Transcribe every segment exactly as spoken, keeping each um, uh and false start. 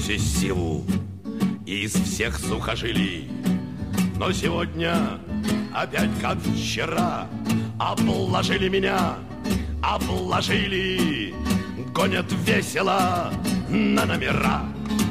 себе силу из всех сухожилий. Но сегодня опять как вчера обложили меня, обложили, гонят весело на номера.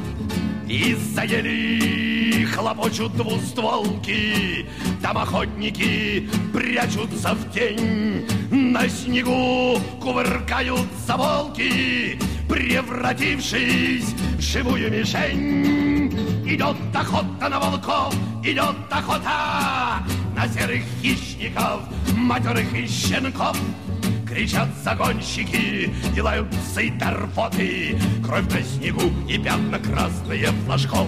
И заели, хлопочут двустволки, там охотники прячутся в тень. На снегу кувыркаются волки, превратившись в живую мишень. Идет охота на волков, идет охота на серых хищников, матерых и щенков. Кричат загонщики, делают псы торфоты, кровь на снегу и пятна красные флажков.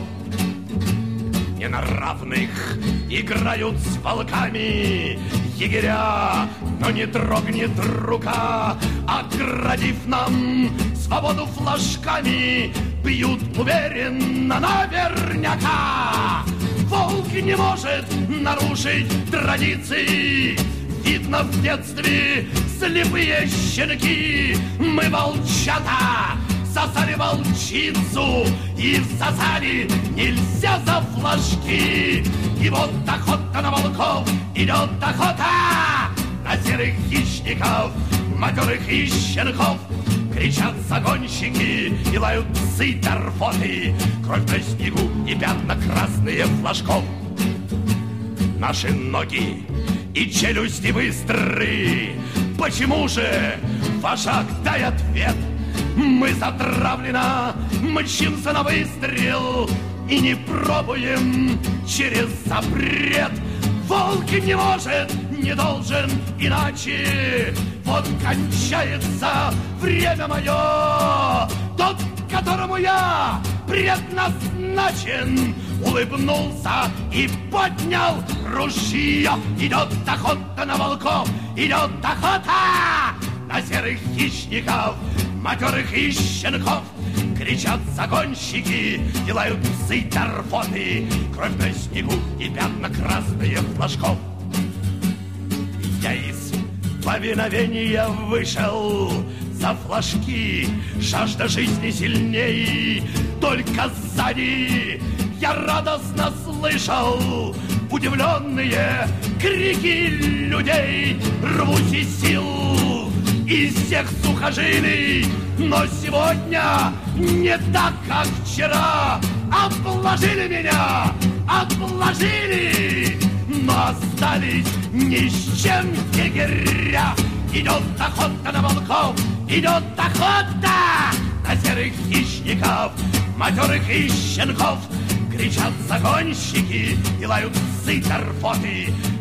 Не на равных играют с волками егеря, но не дрогнет рука, оградив нам свободу флажками, бьют уверенно наверняка. Волк не может нарушить традиции. Видно, в детстве слепые щенки, мы, волчата, сосали волчицу и всосали нельзя за флажки. И вот охота на волков, идет охота на серых хищников, матерых и щенков. Кричат загонщики и лают псы торфоты, кровь на снегу и пятна красные флажков. Наши ноги и челюсти быстры. Почему же, вожак, дай ответ? Мы затравленно мчимся на выстрел и не пробуем через запрет. Волк не может, не должен иначе. Вот кончается время мое. Тот, которому я предназначен, улыбнулся и поднял ружье. Идет охота на волков, идет охота на серых хищников, матерых и щенков. Кричат загонщики, делают псы торфоты, кровь на снегу и пятна красные флажков. Я из повиновения вышел за флажки, жажда жизни сильней. Только сзади я радостно слышал удивленные крики людей. Рвусь из сил, из всех сухожилий, но сегодня не так, как вчера. Обложили меня, обложили, но остались ни с чем егеря. Идет охота на волков, идет охота на серых хищников, матерых и щенков. Кричат загонщики и лают псы торфоты,